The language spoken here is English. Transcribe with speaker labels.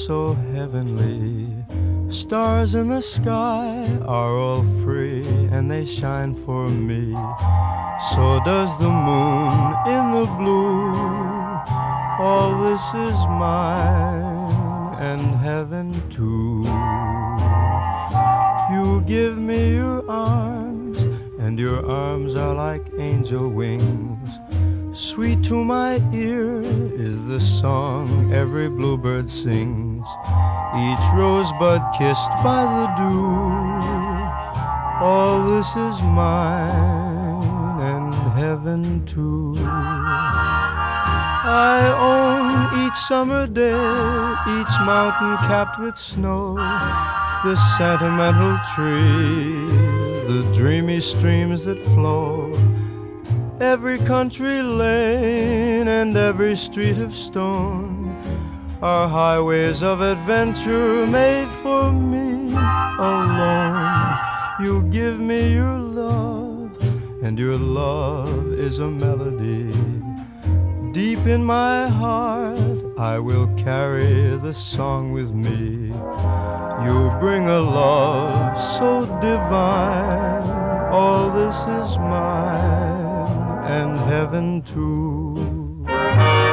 Speaker 1: so heavenly. Stars in the sky are all free, and they shine for me. So does the moon in the blue. All this is mine, and heaven too. You give me your arms, and your arms are like angel wings. Sweet to my ear is the song every bluebird sings, each rosebud kissed by the dew. All this is mine, and heaven too. I own each summer day, each mountain capped with snow, the sentimental tree, the dreamy streams that flow, every country lane and every street of stone are highways of adventure made for me alone. You give me your love, and your love is a melody. Deep in my heart I will carry the song with me. You bring a love so divine. All this is mine, and heaven too.